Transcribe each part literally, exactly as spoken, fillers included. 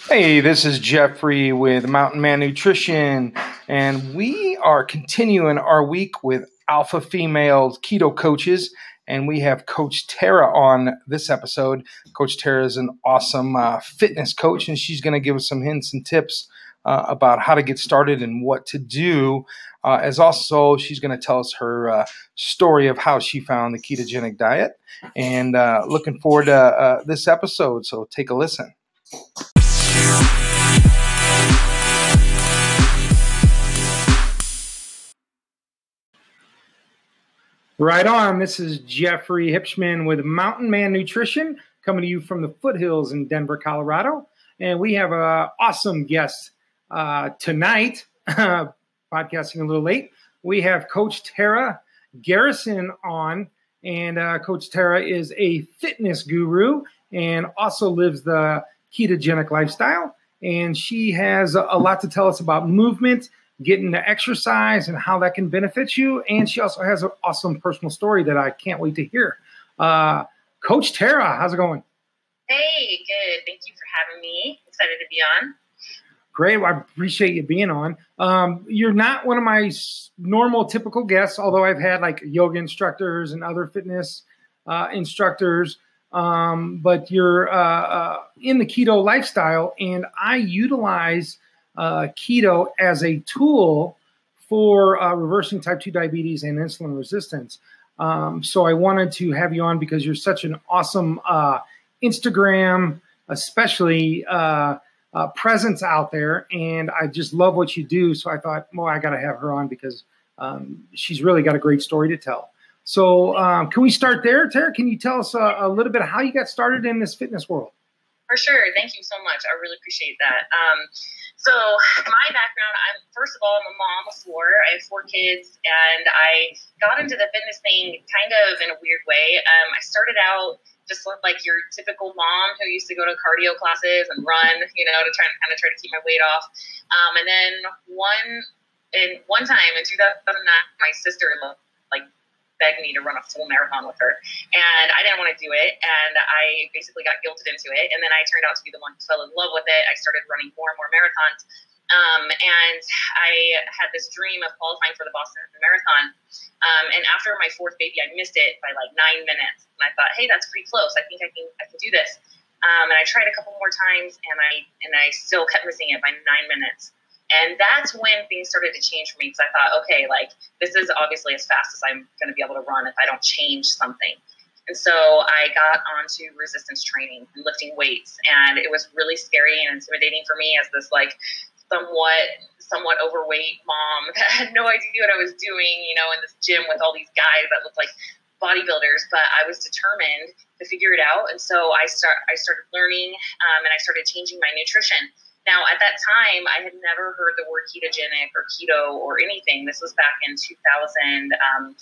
Hey, this is Jeffrey with Mountain Man Nutrition, and we are continuing our week with alpha female keto coaches. And we have Coach Tara on this episode. Coach Tara is an awesome uh, fitness coach, and she's going to give us some hints and tips uh, about how to get started and what to do. Uh, as also, she's going to tell us her uh, story of how she found the ketogenic diet. And uh, looking forward to uh, this episode, so take a listen. Right on. This is Jeffrey Hipschman with Mountain Man Nutrition, coming to you from the foothills in Denver, Colorado. And we have an awesome guest uh, tonight, podcasting a little late. We have Coach Tara Garrison on. And uh, Coach Tara is a fitness guru and also lives the ketogenic lifestyle. And she has a lot to tell us about movement, getting to exercise, and how that can benefit you. And she also has an awesome personal story that I can't wait to hear. Uh, Coach Tara, how's it going? Hey, good. Thank you for having me. Excited to be on. Great. Well, I appreciate you being on. Um, you're not one of my normal, typical guests, although I've had like yoga instructors and other fitness uh, instructors. Um, but you're uh, uh, in the keto lifestyle, and I utilize Uh, keto as a tool for uh, reversing type two diabetes and insulin resistance. Um, so I wanted to have you on because you're such an awesome uh, Instagram, especially uh, uh, presence out there, and I just love what you do. So I thought, well, I got to have her on because um, she's really got a great story to tell. So um, can we start there, Tara? Can you tell us a, a little bit how you got started in this fitness world? For sure. Thank you so much. I really appreciate that. Um, so my background, I'm first of all, I'm a mom of four. I have four kids, and I got into the fitness thing kind of in a weird way. Um, I started out just like your typical mom who used to go to cardio classes and run, you know, to try and kind of try to keep my weight off. Um, and then one, in one time in two thousand nine, my sister like begged me to run a full marathon with her, and I didn't want to do it, and I basically got guilted into it, and then I turned out to be the one who fell in love with it. I started running more and more marathons, um, and I had this dream of qualifying for the Boston Marathon, um, and after my fourth baby, I missed it by like nine minutes, and I thought, hey, that's pretty close. I think I can I can do this, um, and I tried a couple more times, and I and I still kept missing it by nine minutes. And that's when things started to change for me, because I thought, okay, like this is obviously as fast as I'm going to be able to run if I don't change something. And so I got onto resistance training and lifting weights, and it was really scary and intimidating for me as this like somewhat somewhat overweight mom that had no idea what I was doing, you know, in this gym with all these guys that looked like bodybuilders. But I was determined to figure it out, and so I start I started learning, um, and I started changing my nutrition. Now, at that time, I had never heard the word ketogenic or keto or anything. This was back in two thousand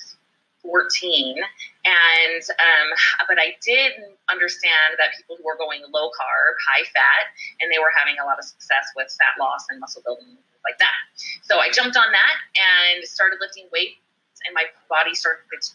fourteen. And, um, but I did understand that people who were going low carb, high fat, and they were having a lot of success with fat loss and muscle building and things like that. So I jumped on that and started lifting weights, and my body started to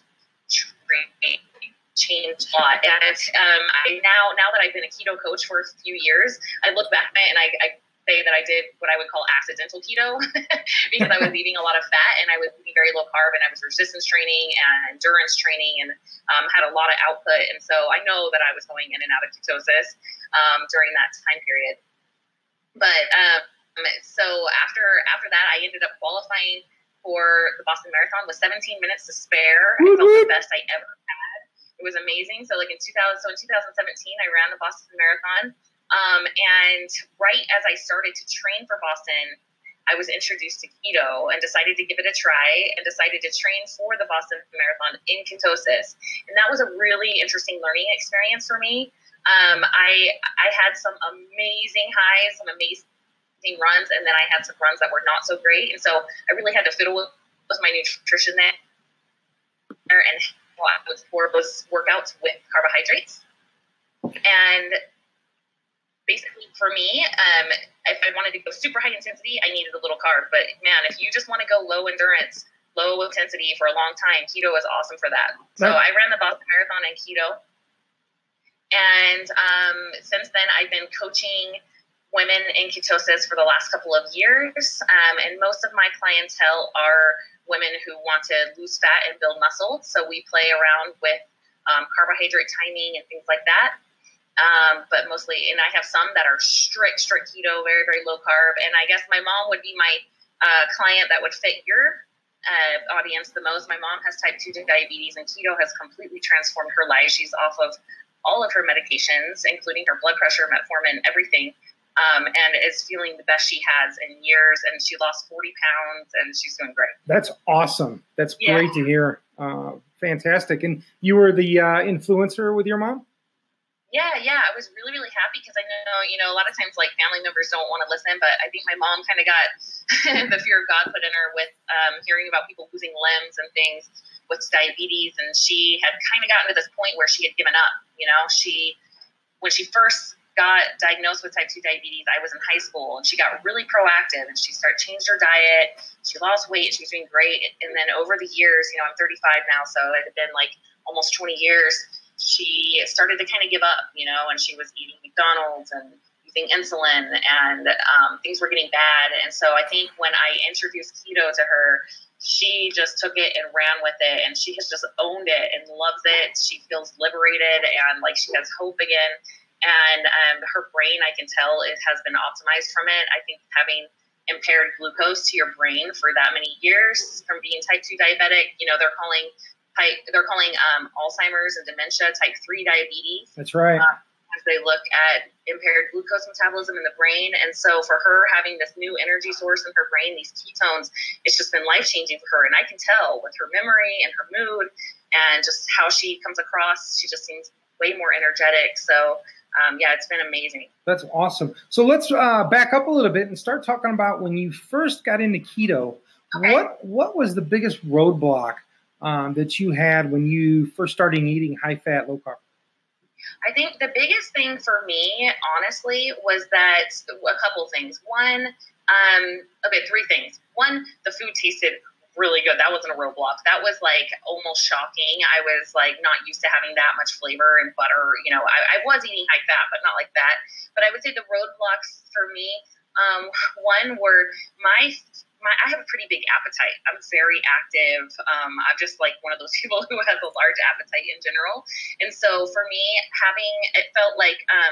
change a lot. And um, I now, now that I've been a keto coach for a few years, I look back at it and I, I say that I did what I would call accidental keto because I was eating a lot of fat, and I was eating very low carb, and I was resistance training and endurance training, and um, had a lot of output. And so I know that I was going in and out of ketosis um, during that time period. But um, so after after that, I ended up qualifying for the Boston Marathon with seventeen minutes to spare. I felt the best I ever had. It was amazing. So like in two thousand, so in two thousand seventeen, I ran the Boston Marathon. Um, and right as I started to train for Boston, I was introduced to keto and decided to give it a try, and decided to train for the Boston Marathon in ketosis. And that was a really interesting learning experience for me. Um, I I had some amazing highs, some amazing runs, and then I had some runs that were not so great. And so I really had to fiddle with, with my nutrition there, and well, I was for those workouts with carbohydrates. And basically, for me, um, if I wanted to go super high intensity, I needed a little carb. But man, if you just want to go low endurance, low intensity for a long time, keto is awesome for that. So I ran the Boston Marathon in keto. And um, since then, I've been coaching women in ketosis for the last couple of years. Um, and most of my clientele are women who want to lose fat and build muscle. So we play around with um, carbohydrate timing and things like that. Um, but mostly, and I have some that are strict, strict keto, very, very low carb. And I guess my mom would be my uh, client that would fit your uh, audience the most. My mom has type two diabetes, and keto has completely transformed her life. She's off of all of her medications, including her blood pressure, metformin, everything. Um, and is feeling the best she has in years, and she lost forty pounds, and she's doing great. That's awesome. That's yeah. great to hear. Uh, fantastic. And you were the uh, influencer with your mom? Yeah, yeah. I was really, really happy because I know, you know, a lot of times like family members don't want to listen, but I think my mom kind of got the fear of God put in her with um, hearing about people losing limbs and things with diabetes, and she had kind of gotten to this point where she had given up. You know, she when she first got diagnosed with type two diabetes, I was in high school, and she got really proactive, and she started changed her diet. She lost weight. She was doing great. And then over the years, you know, I'm thirty-five now, so it had been like almost twenty years. She started to kind of give up, you know, and she was eating McDonald's and using insulin, and um, things were getting bad. And so I think when I introduced keto to her, she just took it and ran with it, and she has just owned it and loves it. She feels liberated and like she has hope again. And um, her brain, I can tell, it has been optimized from it. I think having impaired glucose to your brain for that many years from being type two diabetic, you know, they're calling type, they're calling um, Alzheimer's and dementia type three diabetes. That's right. Uh, as they look at impaired glucose metabolism in the brain. And so for her having this new energy source in her brain, these ketones, it's just been life-changing for her. And I can tell with her memory and her mood and just how she comes across, she just seems way more energetic. So Um, yeah, it's been amazing. That's awesome. So let's uh, back up a little bit and start talking about when you first got into keto. Okay. What what was the biggest roadblock um, that you had when you first started eating high fat, low carb? I think the biggest thing for me, honestly, was that a couple things. One, um, okay, three things. One, the food tasted really good. That wasn't a roadblock. That was like almost shocking. I was like not used to having that much flavor and butter. You know, I, I was eating high fat, but not like that. But I would say the roadblocks for me, um, one were my, my, I have a pretty big appetite. I'm very active. Um, I'm just like one of those people who has a large appetite in general. And so for me, having, it felt like um,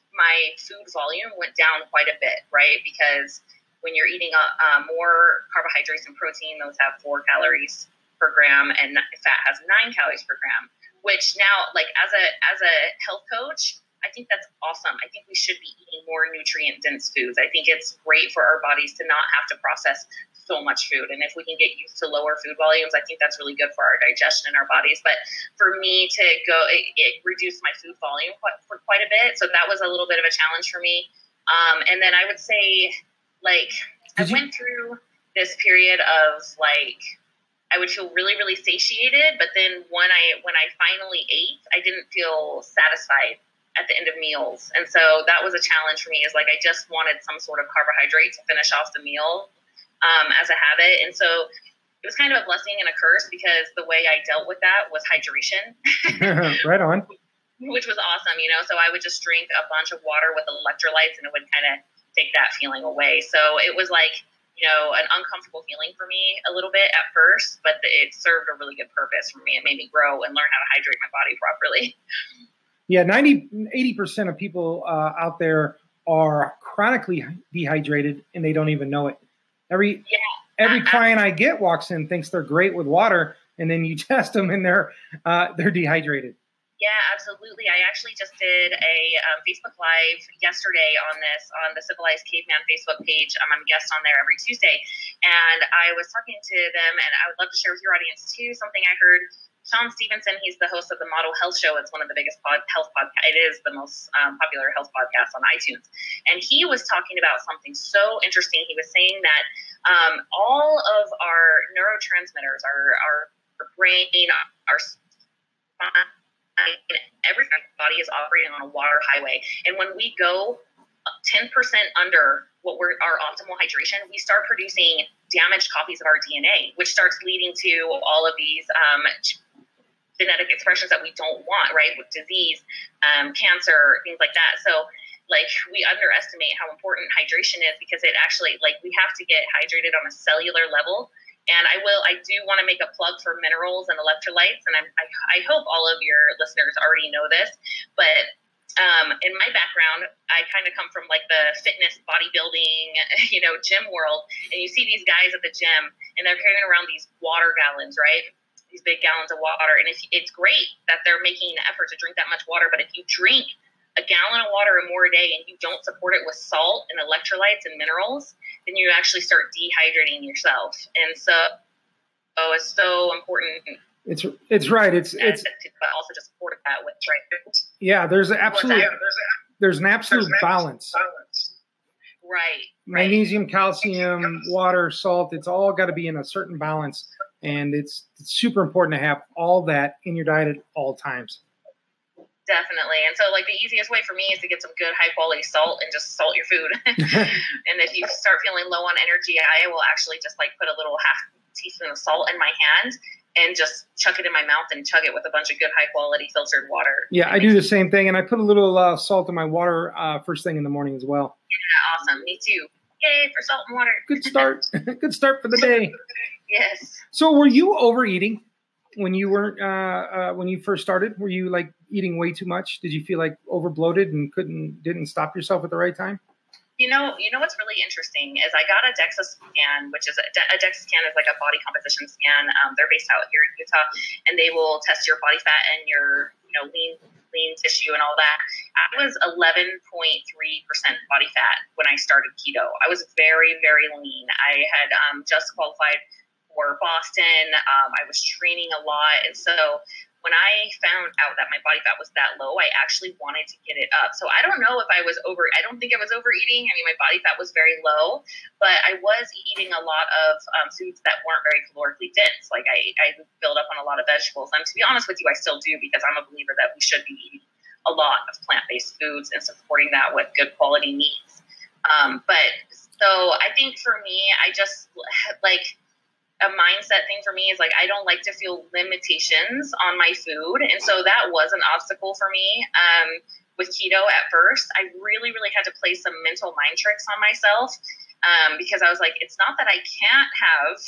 my food volume went down quite a bit, right? Because when you're eating uh, uh, more carbohydrates and protein, those have four calories per gram, and fat has nine calories per gram. Which now, like as a as a health coach, I think that's awesome. I think we should be eating more nutrient dense foods. I think it's great for our bodies to not have to process so much food, and if we can get used to lower food volumes, I think that's really good for our digestion in our bodies. But for me to go, it, it reduced my food volume quite, for quite a bit, so that was a little bit of a challenge for me. Um, and then I would say. Like I went through this period of like, I would feel really, really satiated. But then when I, when I finally ate, I didn't feel satisfied at the end of meals. And so that was a challenge for me, is like, I just wanted some sort of carbohydrate to finish off the meal um, as a habit. And so it was kind of a blessing and a curse, because the way I dealt with that was hydration. Right on. Which was awesome, you know? So I would just drink a bunch of water with electrolytes, and it would kind of take that feeling away. So it was like, you know, an uncomfortable feeling for me a little bit at first, but it served a really good purpose for me. It made me grow and learn how to hydrate my body properly. Yeah, ninety, eighty percent of people uh, out there are chronically dehydrated, and they don't even know it. Every yeah. every client I get walks in, thinks they're great with water, and then you test them and they're uh, they're dehydrated. Yeah, absolutely. I actually just did a um, Facebook Live yesterday on this, on the Civilized Caveman Facebook page. Um, I'm a guest on there every Tuesday. And I was talking to them, and I would love to share with your audience too, something I heard. Sean Stevenson, he's the host of the Model Health Show. It's one of the biggest pod, health podcasts. It is the most um, popular health podcast on iTunes. And he was talking about something so interesting. He was saying that um, all of our neurotransmitters, our, our brain, our spine, every body is operating on a water highway. And when we go ten percent under what we're our optimal hydration, we start producing damaged copies of our D N A, which starts leading to all of these um, genetic expressions that we don't want, right? With disease, um, cancer, things like that. So like we underestimate how important hydration is, because it actually, like, we have to get hydrated on a cellular level. And I will, I do want to make a plug for minerals and electrolytes. And I'm, I, I hope all of your listeners already know this, but um, in my background, I kind of come from like the fitness, bodybuilding, you know, gym world. And you see these guys at the gym and they're carrying around these water gallons, right? These big gallons of water. And if, it's great that they're making an effort to drink that much water. But if you drink a gallon of water or more a day and you don't support it with salt and electrolytes and minerals, then you actually start dehydrating yourself. And so, oh, it's so important. It's it's right. It's it's but also to support that with right. Yeah, there's absolute there's, there's an absolute there's balance. balance. Right. Magnesium, calcium, water, salt. It's all got to be in a certain balance, and it's, it's super important to have all that in your diet at all times. Definitely. And so, like, the easiest way for me is to get some good high quality salt and just salt your food. And if you start feeling low on energy, I will actually just like put a little half teaspoon of salt in my hand and just chuck it in my mouth and chug it with a bunch of good high quality filtered water. Yeah, I do the same thing. And I put a little uh, salt in my water uh, first thing in the morning as well. Yeah, awesome. Me too. Yay for salt and water. Good start. Good start for the day. Yes. So were you overeating when you were uh, uh, when you first started? Were you like eating way too much? Did you feel like over bloated and couldn't didn't stop yourself at the right time? You know, you know what's really interesting is I got a DEXA scan, which is a, a DEXA scan is like a body composition scan. Um, they're based out here in Utah, and they will test your body fat and your, you know, lean lean tissue and all that. I was eleven point three percent body fat when I started keto. I was very, very lean. I had um, just qualified for Boston. Um, I was training a lot, and so when I found out that my body fat was that low, I actually wanted to get it up. So I don't know if I was over, I don't think I was overeating. I mean, my body fat was very low, but I was eating a lot of um, foods that weren't very calorically dense. Like I, I filled up on a lot of vegetables. And to be honest with you, I still do, because I'm a believer that we should be eating a lot of plant-based foods and supporting that with good quality meats. Um, but so I think for me, I just like, a mindset thing for me is like, I don't like to feel limitations on my food. And so that was an obstacle for me. Um, with keto at first, I really, really had to play some mental mind tricks on myself. Um, because I was like, it's not that I can't have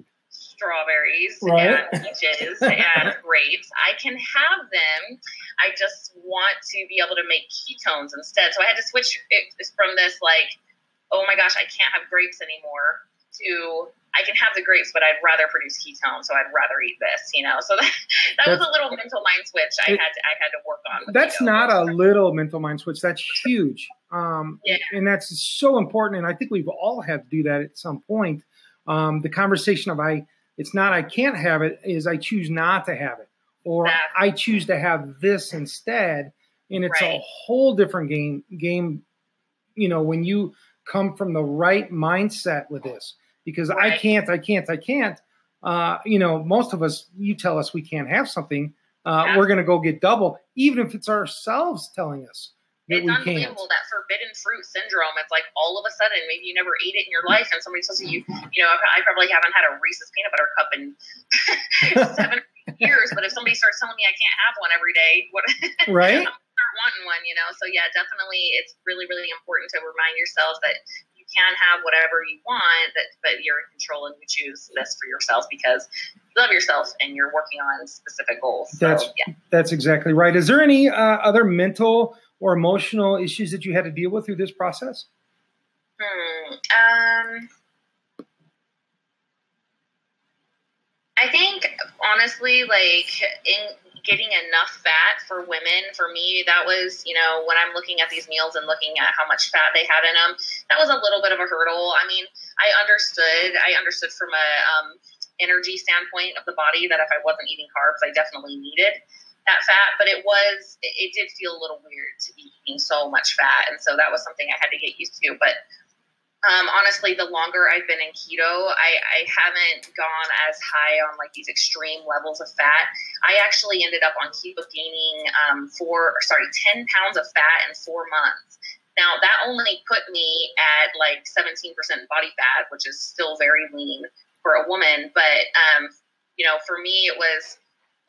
strawberries right. and peaches and grapes. I can have them. I just want to be able to make ketones instead. So I had to switch it from this, like, oh my gosh, I can't have grapes anymore, to I can have the grapes, but I'd rather produce ketones, so I'd rather eat this, you know. So that, that was a little mental mind switch I it, had to I had to work on. That's keto. not a little mental mind switch. That's huge, um, yeah. and that's so important. And I think we've all had to do that at some point. Um, the conversation of I, it's not I can't have it, is I choose not to have it, or exactly. I choose to have this instead, and it's right. a whole different game. Game, you know, when you come from the right mindset with this. Because right. I can't, I can't, I can't, uh, you know, most of us, you tell us we can't have something, uh, yeah. we're going to go get double, even if it's ourselves telling us that it's we can't. It's unbelievable, that forbidden fruit syndrome. It's like all of a sudden, maybe you never ate it in your life, and somebody tells you, you know, I probably haven't had a Reese's peanut butter cup in seven years, but if somebody starts telling me I can't have one every day, what? Right? I'm wanting one, you know? So yeah, definitely, it's really, really important to remind yourself that you can have whatever you want, that but you're in control and you choose this for yourself because you love yourself and you're working on specific goals. So, that's yeah. That's exactly right. Is there any uh, other mental or emotional issues that you had to deal with through this process? Hmm. Um. I think honestly, like in getting enough fat for women, for me, that was, you know, when I'm looking at these meals and looking at how much fat they had in them, that was a little bit of a hurdle. I mean, I understood, I understood from a um, energy standpoint of the body that if I wasn't eating carbs, I definitely needed that fat, but it was, it, it did feel a little weird to be eating so much fat. And so that was something I had to get used to. But Um, honestly, the longer I've been in keto, I, I haven't gone as high on like these extreme levels of fat. I actually ended up on keto gaining um, four, or sorry, ten pounds of fat in four months. Now that only put me at like seventeen percent body fat, which is still very lean for a woman. But, um, you know, for me, it was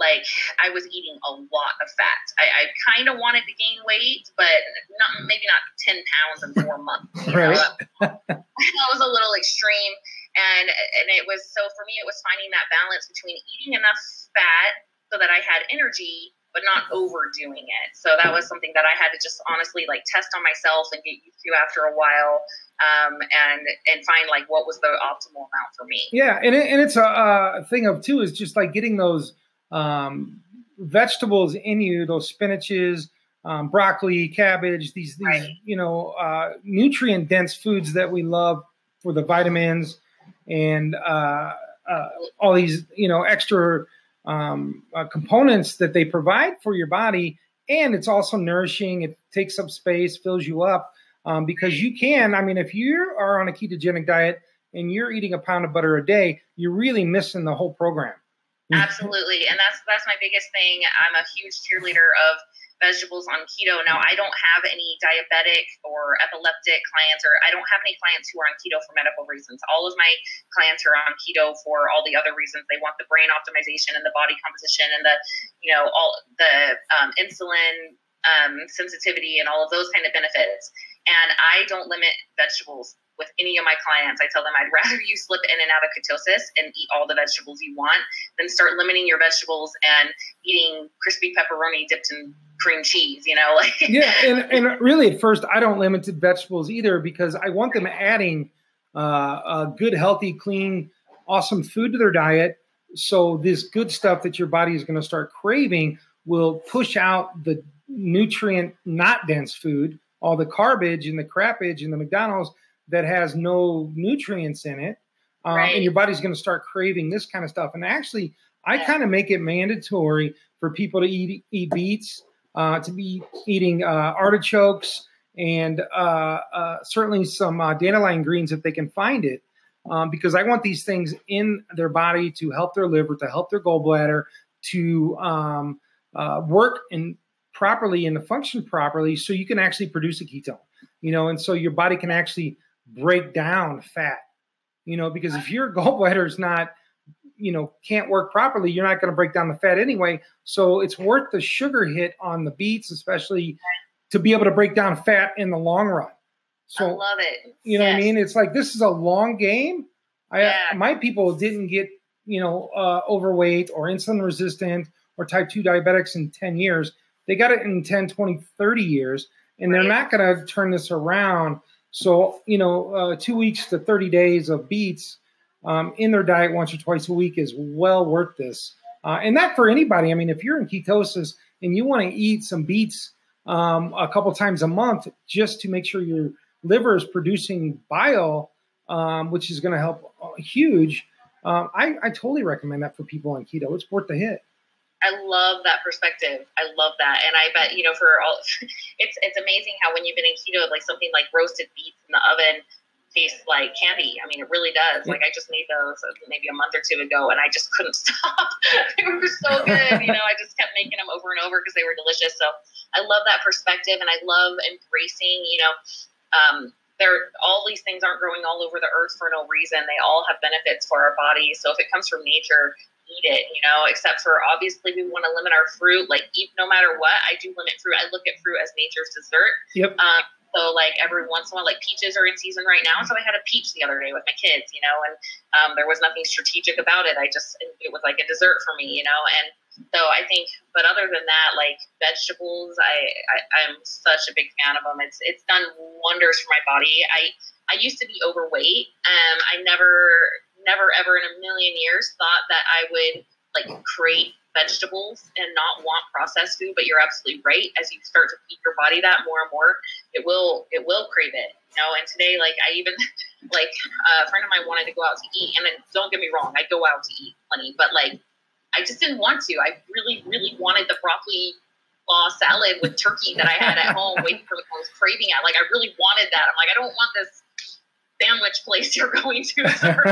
like I was eating a lot of fat. I, I kind of wanted to gain weight, but not maybe not ten pounds in four months. You right. know? That was a little extreme. And, and it was, so for me, it was finding that balance between eating enough fat so that I had energy, but not overdoing it. So that was something that I had to just honestly like test on myself and get used to after a while, um, and and find like what was the optimal amount for me. Yeah, and it, and it's a, a thing of too is just like getting those um, vegetables in you, those spinaches, um, broccoli, cabbage, these these right. you know uh, nutrient dense foods that we love for the vitamins and uh, uh, all these you know extra. Um, uh, components that they provide for your body, and it's also nourishing. It takes up space, fills you up, um, because you can. I mean, if you are on a ketogenic diet and you're eating a pound of butter a day, you're really missing the whole program. Absolutely, and that's that's my biggest thing. I'm a huge cheerleader of vegetables on keto. Now, I don't have any diabetic or epileptic clients, or I don't have any clients who are on keto for medical reasons. All of my clients are on keto for all the other reasons. They want the brain optimization and the body composition and the, you know, all the um, insulin um, sensitivity and all of those kind of benefits. And I don't limit vegetables with any of my clients. I tell them I'd rather you slip in and out of ketosis and eat all the vegetables you want than start limiting your vegetables and eating crispy pepperoni dipped in cream cheese, you know, like yeah. And, and really at first I don't limit to vegetables either, because I want them adding uh, a good, healthy, clean, awesome food to their diet. So this good stuff that your body is going to start craving will push out the nutrient not dense food, all the garbage and the crappage and the McDonald's that has no nutrients in it. Um, right. And your body's going to start craving this kind of stuff. And actually, I yeah. kind of make it mandatory for people to eat, eat beets, uh, to be eating uh, artichokes, and uh, uh, certainly some uh, dandelion greens if they can find it, um, because I want these things in their body to help their liver, to help their gallbladder, to um, uh, work and properly and to function properly, so you can actually produce a ketone, you know, and so your body can actually break down fat, you know, because if your gallbladder is not, you know, can't work properly, you're not going to break down the fat anyway. So it's worth the sugar hit on the beets, especially to be able to break down fat in the long run. So, I love it. You know yes. what I mean? It's like, this is a long game. I, yeah. my people didn't get, you know, uh, overweight or insulin resistant or type two diabetics in ten years. They got it in ten, twenty, thirty years, and right. they're not going to turn this around. So, you know, uh, two weeks to thirty days of beets um, in their diet once or twice a week is well worth this. Uh, and that for anybody. I mean, if you're in ketosis and you want to eat some beets um, a couple times a month just to make sure your liver is producing bile, um, which is going to help uh, huge, um, I, I totally recommend that for people on keto. It's worth the hit. I love that perspective. I love that. And I bet, you know, for all, it's it's amazing how when you've been in keto, like something like roasted beets in the oven tastes like candy. I mean, it really does. Like I just made those maybe a month or two ago, and I just couldn't stop. They were so good. You know, I just kept making them over and over because they were delicious. So I love that perspective, and I love embracing, you know, um, there, all these things aren't growing all over the earth for no reason. They all have benefits for our bodies. So if it comes from nature, eat it, you know, except for obviously we want to limit our fruit, like eat no matter what. I do limit fruit. I look at fruit as nature's dessert. Yep. Um, so like every once in a while, like peaches are in season right now. So I had a peach the other day with my kids, you know, and um, there was nothing strategic about it. I just, it was like a dessert for me, you know, and so I think, but other than that, like vegetables, I, I, I'm such a big fan of them. It's, it's done wonders for my body. I, I used to be overweight. Um, I never, never ever in a million years thought that I would like crave vegetables and not want processed food, but you're absolutely right. As you start to feed your body that more and more, it will, it will crave it, you know? And today, like I even, like a friend of mine wanted to go out to eat, and then, don't get me wrong, I go out to eat plenty, but like, I just didn't want to. I really, really wanted the broccoli slaw salad with turkey that I had at home waiting for the I was craving it. Like I really wanted that. I'm like, I don't want this sandwich place you're going to.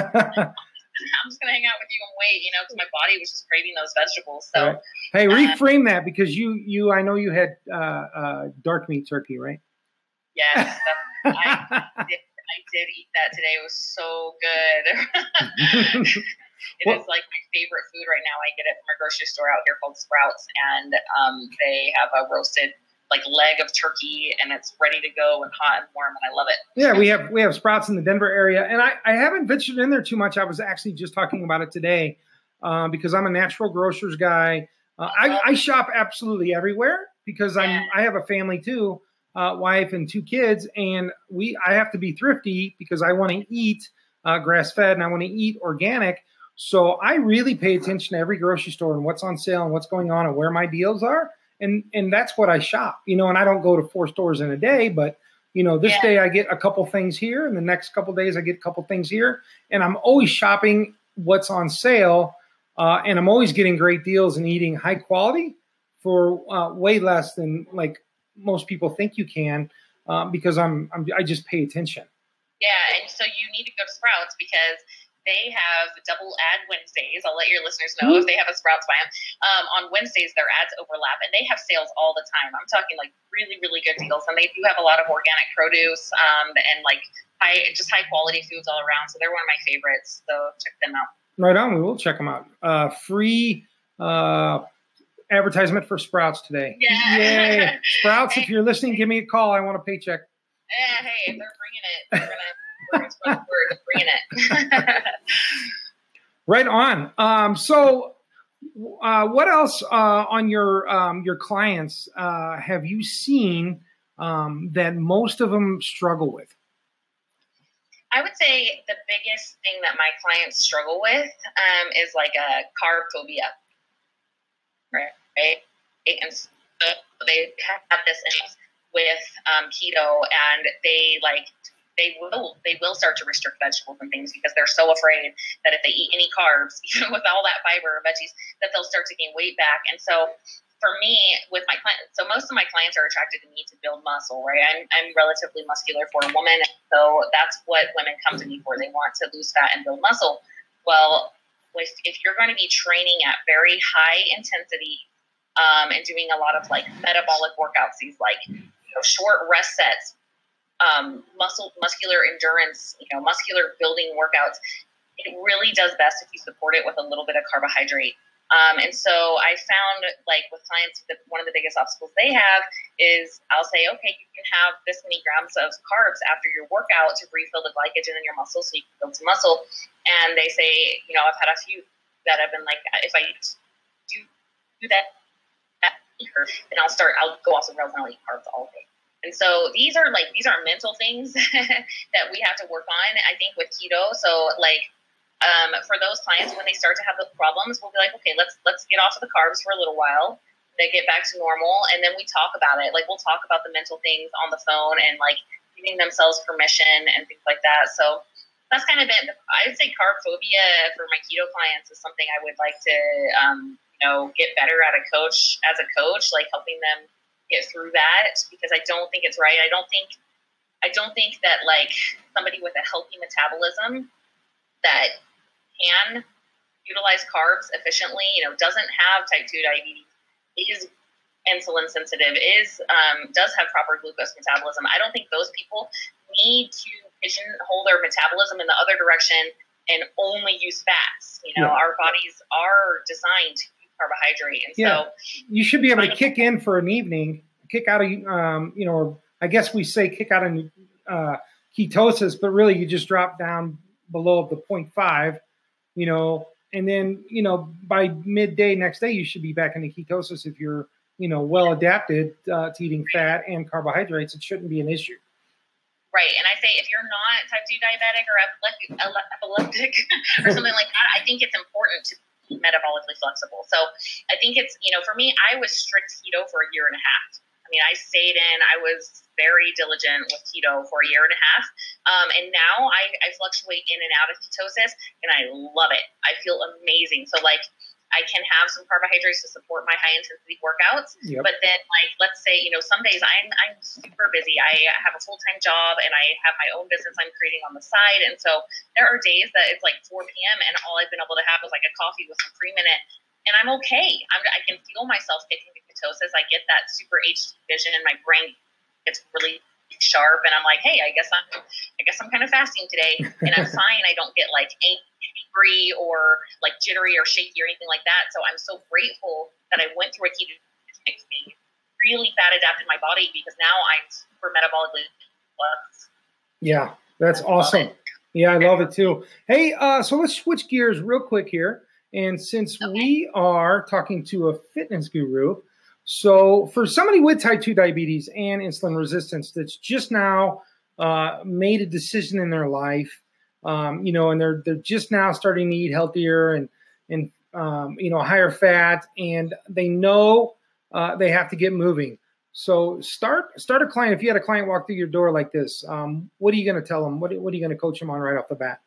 I'm just going to hang out with you and wait, you know, because my body was just craving those vegetables. So, right. Hey, reframe uh, that, because you, you, I know you had uh, uh, dark meat turkey, right? Yes. I, did, I did eat that today. It was so good. It Well, is like my favorite food right now. I get it from a grocery store out here called Sprouts, and um, they have a roasted like leg of turkey, and it's ready to go and hot and warm, and I love it. Yeah, we have we have Sprouts in the Denver area, and I, I haven't ventured in there too much. I was actually just talking about it today uh, because I'm a natural grocers guy. Uh, I, I shop absolutely everywhere because I'm Yeah. I have a family too, uh, wife and two kids, and we I have to be thrifty because I want to eat uh, grass fed and I want to eat organic. So I really pay attention to every grocery store and what's on sale and what's going on and where my deals are. And and that's what I shop, you know, and I don't go to four stores in a day, but, you know, this Yeah. day I get a couple things here and the next couple days I get a couple things here. And I'm always shopping what's on sale. Uh, and I'm always getting great deals and eating high quality for uh, way less than like most people think you can um, because I'm, I'm I just pay attention. Yeah, and so you need to go to Sprouts because they have double ad Wednesdays. I'll let your listeners know if they have a Sprouts by them. Um, on Wednesdays, their ads overlap, and they have sales all the time. I'm talking like really, really good deals, and they do have a lot of organic produce um, and like high, just high quality foods all around. So they're one of my favorites. So check them out. Right on. We will check them out. Uh, free uh, advertisement for Sprouts today. Yeah. Yay. Sprouts, if you're listening, give me a call. I want a paycheck. Yeah, hey, if they're bringing it, we're gonna we're gonna spread the word of bringing it. Right on. Um, so, uh, what else uh, on your um, your clients uh, have you seen um, that most of them struggle with? I would say the biggest thing that my clients struggle with um, is like a carb phobia, right? right? And so they have this with um, keto, and they like they will they will start to restrict vegetables and things because they're so afraid that if they eat any carbs, even with all that fiber or veggies, that they'll start to gain weight back. And so for me, with my clients, so most of my clients are attracted to me to build muscle, right? I'm, I'm relatively muscular for a woman, so that's what women come to me for. They want to lose fat and build muscle. Well, if, if you're going to be training at very high intensity um, and doing a lot of like metabolic workouts, these like you know, short rest sets, um, muscle, muscular endurance, you know, muscular building workouts, it really does best if you support it with a little bit of carbohydrate. Um, and so I found, like, with clients, that one of the biggest obstacles they have is I'll say, okay, you can have this many grams of carbs after your workout to refill the glycogen in your muscle so you can build some muscle. And they say, you know, I've had a few that have been like, if I do, do that, then I'll start, I'll go off the rails and I'll eat carbs all day. And so these are, like, these are mental things that we have to work on, I think, with keto. So, like, Um, for those clients, when they start to have the problems, we'll be like, okay, let's let's get off of the carbs for a little while. They get back to normal, and then we talk about it. Like, we'll talk about the mental things on the phone and like giving themselves permission and things like that. So that's kind of it. I would say carb phobia for my keto clients is something I would like to, um, you know, get better at a coach as a coach, like helping them get through that because I don't think it's right. I don't think I don't think that like somebody with a healthy metabolism that can utilize carbs efficiently, you know, doesn't have type two diabetes, is insulin sensitive, is um, does have proper glucose metabolism. I don't think those people need to pigeonhole their metabolism in the other direction and only use fats. You know, yeah. Our bodies are designed to use carbohydrate, and yeah. so you should be able to kick in for an evening, kick out of, um, you know, I guess we say kick out of uh, ketosis, but really you just drop down below the zero point five. You know, and then, you know, by midday next day, you should be back into ketosis if you're, you know, well adapted uh, to eating fat and carbohydrates. It shouldn't be an issue. Right. And I say if you're not type two diabetic or epileptic, epileptic or something like that, I think it's important to be metabolically flexible. So I think it's, you know, for me, I was strict keto for a year and a half. I mean, I stayed in, I was very diligent with keto for a year and a half. Um, and now I, I fluctuate in and out of ketosis, and I love it. I feel amazing. So, like, I can have some carbohydrates to support my high-intensity workouts. Yep. But then, like, let's say, you know, some days I'm, I'm super busy. I have a full-time job, and I have my own business I'm creating on the side. And so there are days that it's like four p.m., and all I've been able to have is, like, a coffee with some cream in it. And I'm okay. I'm, I can feel myself getting to ketosis. I get that super H D vision, and my brain gets really sharp. And I'm like, hey, I guess I'm, I guess I'm kind of fasting today, and I'm fine. I don't get like angry hungry or like jittery or shaky or anything like that. So I'm so grateful that I went through a ketogenic phase, really fat adapted my body, because now I'm super metabolically plus. Yeah, that's awesome. Yeah, I love it too. Hey, uh, so let's switch gears real quick here. And since okay. we are talking to a fitness guru, so for somebody with type two diabetes and insulin resistance that's just now uh, made a decision in their life, um, you know, and they're they're just now starting to eat healthier and and um, you know, higher fat, and they know uh, they have to get moving. So start start a client. If you had a client walk through your door like this, um, what are you going to tell them? What what are you going to coach them on right off the bat?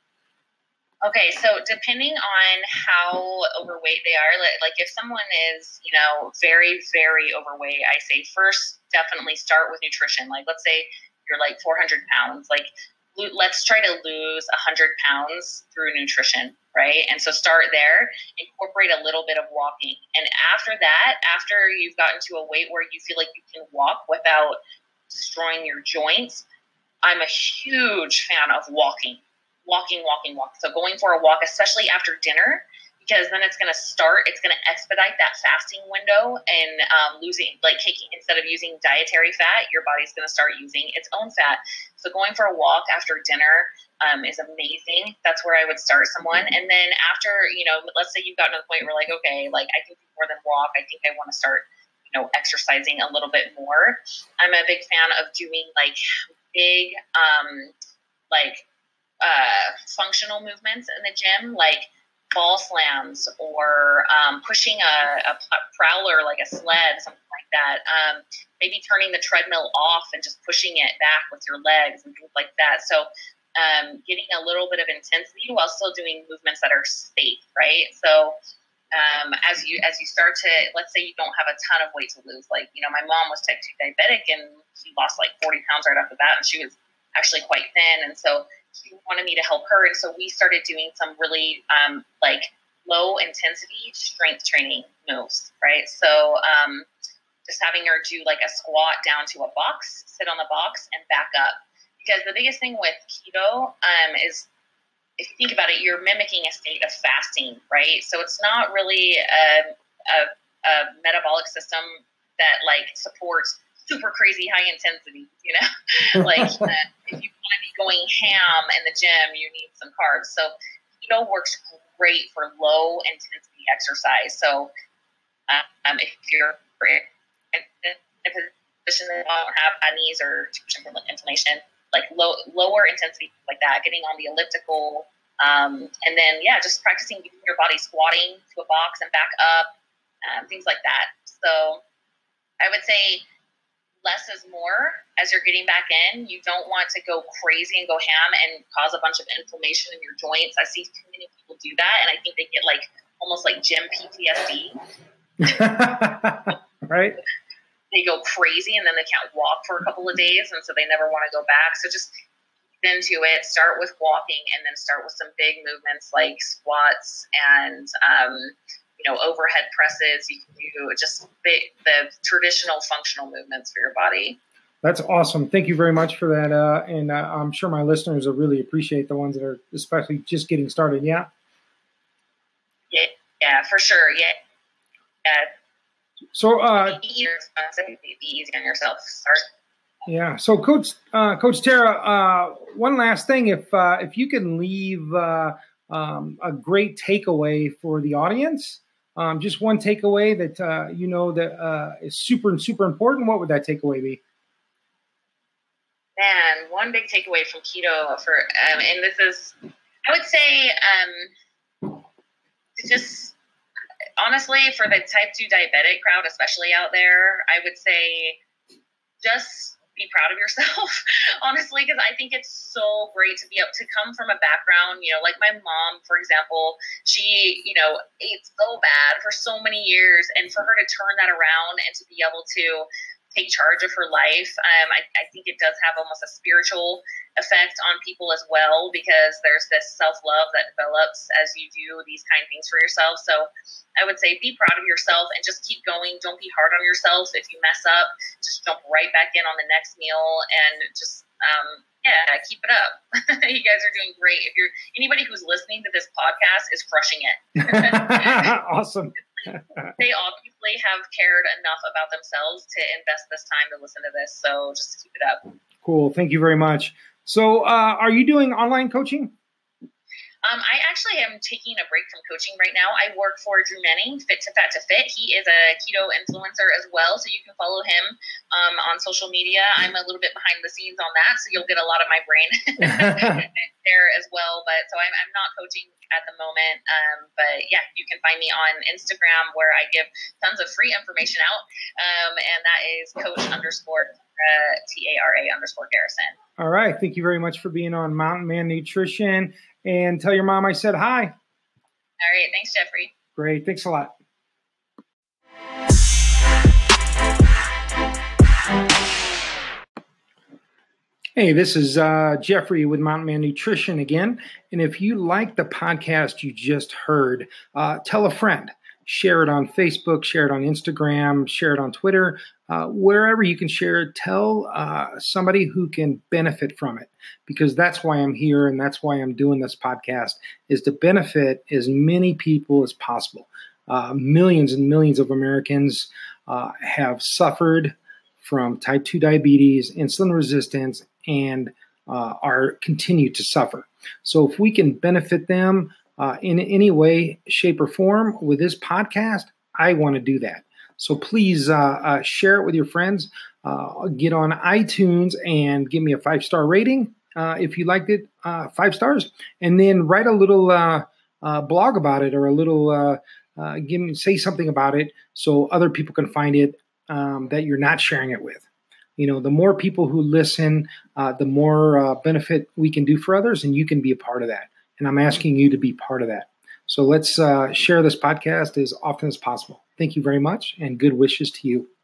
Okay, so depending on how overweight they are, like, like if someone is, you know, very, very overweight, I say first definitely start with nutrition. Like, let's say you're like four hundred pounds, like let's try to lose one hundred pounds through nutrition, right? And so start there, incorporate a little bit of walking. And after that, after you've gotten to a weight where you feel like you can walk without destroying your joints, I'm a huge fan of walking. Walking, walking, walking. So going for a walk, especially after dinner, because then it's going to start, it's going to expedite that fasting window, and um, losing, like taking, instead of using dietary fat, your body's going to start using its own fat. So going for a walk after dinner um, is amazing. That's where I would start someone. And then after, you know, let's say you've gotten to the point where like, okay, like I can do more than walk. I think I want to start, you know, exercising a little bit more. I'm a big fan of doing like big, um, like, Uh, functional movements in the gym, like ball slams or um, pushing a, a prowler like a sled, something like that. Um, maybe turning the treadmill off and just pushing it back with your legs and things like that. So um, getting a little bit of intensity while still doing movements that are safe, right? So um, as you as you start to, let's say you don't have a ton of weight to lose. Like, you know, my mom was type two diabetic and she lost like forty pounds right off the bat, and she was actually quite thin. And so she wanted me to help her. And so we started doing some really um, like low intensity strength training moves, right? So um, just having her do like a squat down to a box, sit on the box and back up. Because the biggest thing with keto um, is, if you think about it, you're mimicking a state of fasting, right? So it's not really a, a, a metabolic system that like supports super crazy high intensity, you know, like uh, if you want to be going ham in the gym, you need some carbs. So keto works great for low intensity exercise. So um, if you're in a position that don't have knees or inflammation, like low, lower intensity like that, getting on the elliptical, um, and then yeah, just practicing your body squatting to a box and back up, um, things like that. So I would say less is more as you're getting back in. You don't want to go crazy and go ham and cause a bunch of inflammation in your joints. I see too many people do that, and I think they get like almost like gym P T S D. Right? They go crazy and then they can't walk for a couple of days, and so they never want to go back. So just get into it. Start with walking, and then start with some big movements like squats and um, you know, overhead presses. You can do just the, the traditional functional movements for your body. That's awesome. Thank you very much for that. Uh, and uh, I'm sure my listeners will really appreciate the ones that are especially just getting started. Yeah. Yeah, yeah, for sure. Yeah. Yeah. So, uh, be easy on yourself. Start. Yeah. So, Coach, uh, Coach Tara, uh, one last thing. If uh, if you can leave uh, um, a great takeaway for the audience, um, just one takeaway that uh, you know that uh, is super super important, what would that takeaway be? Man, one big takeaway from keto for, um, and this is, I would say, um, just honestly for the type two diabetic crowd, especially out there, I would say just be proud of yourself, honestly, because I think it's so great to be able to come from a background, you know, like my mom, for example, she, you know, ate so bad for so many years, and for her to turn that around and to be able to take charge of her life, um, I, I think it does have almost a spiritual effect on people as well, because there's this self-love that develops as you do these kind of things for yourself. So I would say be proud of yourself and just keep going. Don't be hard on yourself. If you mess up, just jump right back in on the next meal, and just, um, yeah, keep it up. You guys are doing great. If you're anybody who's listening to this podcast is crushing it. Awesome. They obviously have cared enough about themselves to invest this time to listen to this. So just keep it up. Cool. Thank you very much. So uh, are you doing online coaching? Um, I actually am taking a break from coaching right now. I work for Drew Manning, Fit to Fat to Fit. He is a keto influencer as well, so you can follow him um, on social media. I'm a little bit behind the scenes on that, so you'll get a lot of my brain there as well. But so I'm, I'm not coaching at the moment. Um, but yeah, you can find me on Instagram where I give tons of free information out, um, and that is coach underscore uh, T A R A underscore Garrison. All right. Thank you very much for being on Mountain Man Nutrition. And tell your mom I said hi. All right. Thanks, Jeffrey. Great. Thanks a lot. Hey, this is uh, Jeffrey with Mountain Man Nutrition again. And if you like the podcast you just heard, uh, tell a friend. Share it on Facebook, share it on Instagram, share it on Twitter, uh, wherever you can share it. Tell uh, somebody who can benefit from it, because that's why I'm here and that's why I'm doing this podcast, is to benefit as many people as possible. Uh, millions and millions of Americans uh, have suffered from type two diabetes, insulin resistance, and uh, are continue to suffer. So if we can benefit them Uh, in any way, shape, or form with this podcast, I want to do that. So please uh, uh, share it with your friends. Uh, get on iTunes and give me a five-star rating uh, if you liked it, uh, five stars, and then write a little uh, uh, blog about it, or a little uh, uh, give me say something about it so other people can find it um, that you're not sharing it with. You know, the more people who listen, uh, the more uh, benefit we can do for others, and you can be a part of that. And I'm asking you to be part of that. So let's uh, share this podcast as often as possible. Thank you very much, and good wishes to you.